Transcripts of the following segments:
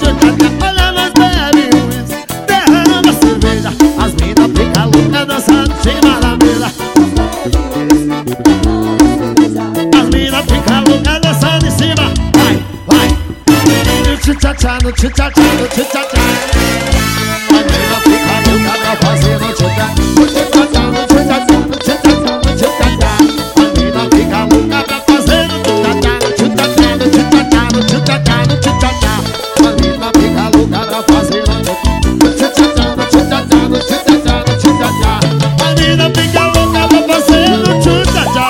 tchutchá. Olha, nós bebe uísque, derrama cerveja. As mina fica louca dançando em cima da mesa. As mina fica louca dançando em cima. Vai, vai. No tchutchá, no tchutchá, no tchutchá. As mina fica louca pra fazer no tchutchá. No tchutchá, no tchutchá, no tchutchá, no tchutchá. As mina fica louca pra fazer no tchutchá. No tchutchá, no tchutchá, no tchutchá, no tchutchá. As mina fica louca pra fazer no tchutchá. No tchutchá, no tchutchá, no tchutchá. As mina fica louca pra fazer no tchutchá.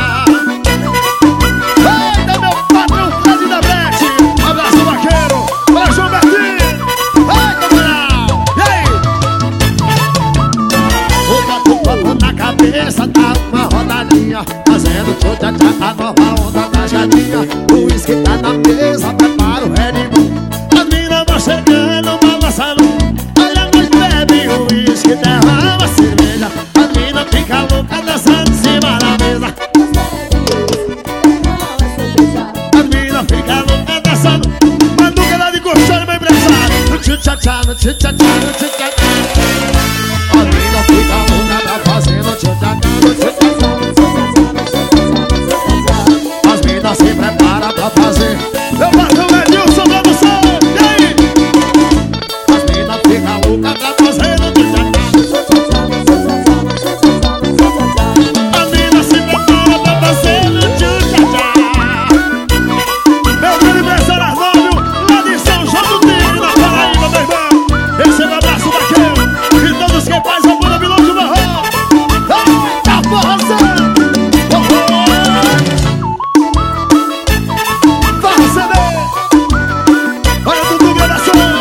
Eita, meu patrão Fred da Bete. Abraço, vaqueiro. Para João Bertinho. Eita, moral. E aí? O bate-copo na cabeça dá uma rodadinha, fazendo tchutchá, a nova onda da jadinha. O uísque tá na mesa, prepara o Red Bull. As minas vão chegando, balançando. Olha, nós bebe o uísque, derrama cerveja. As minas fica louca dançando em cima da mesa. As minas fica louca dançando. Manduca lá de colchão, meu empresário. No tchutchá, no tchutchá, no tchutchá. As minas fica louca pra fazer no tchutchá, no tchutchá. As minas se prepara pra fazer. Eu bato o Edilson pra você. E aí? As minas fica louca pra fazer no tchutchá. As minas se prepara pra fazer no tchutchá. Meu grande aniversário Arnóbio, lá de São João do Tigre, na Paraíba, meu irmão. Receba abraço daquele e todos que fazem a banda Piloto do Barro. Eita, forrozão! Olha, Dudu Gradação!